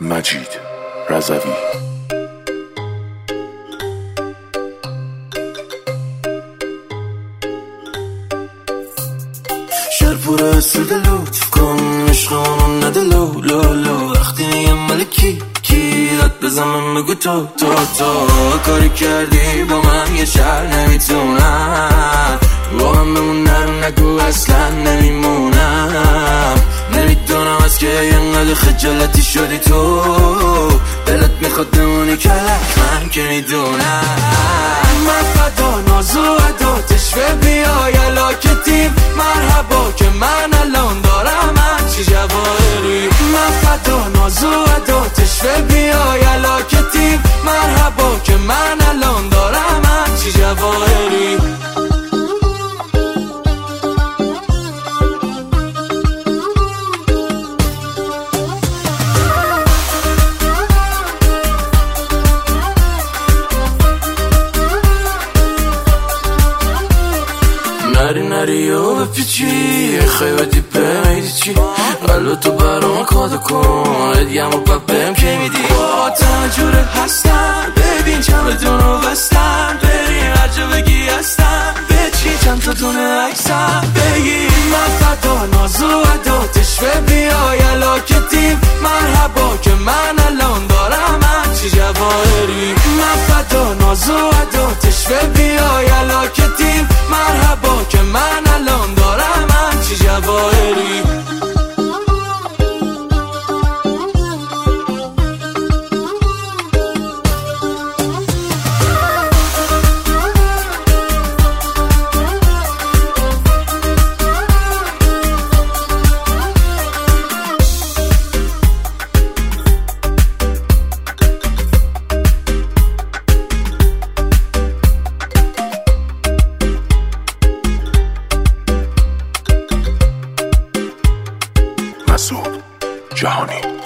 مجید رضوی. شهر پر اسود لطف کن عشقانو نده لو لو لو. وقتی میگم ملکی کی رد بزنم بگو تو کاری کردی با من یه شهر نمیتونم با من بمونم نگو اصلا نمیمونم. نمیدونم از که اینقدر خجالتی شدی تو دلت میخواد بمونی کلک من که میدونم. من فدا ناز و عداتش و بیای علاکتیم مرحبا که من الان دارم همچی جواهری. من فدا ناز و عداتش و بیای علاکتیم مرحبا که من الان دارم همچی جواهری. نری و بپیچی خیلی دیپه میدی چی قلب تو برام کادا کن ادیم و پپم که میدی با تنجوره هستم. ببین چند بدونو بستم بریم هر جا بگی هستم بچین چند تا دونه عکسم بگی. من فدا ناز و عداتش و بیای علاکتیم مرحبا که من الان دارم همچی جواهری. من فدا ناز و عداتش و بیای علاکتیم مرحبا که من الان دارم همچی جواهری. مسعود جهانی.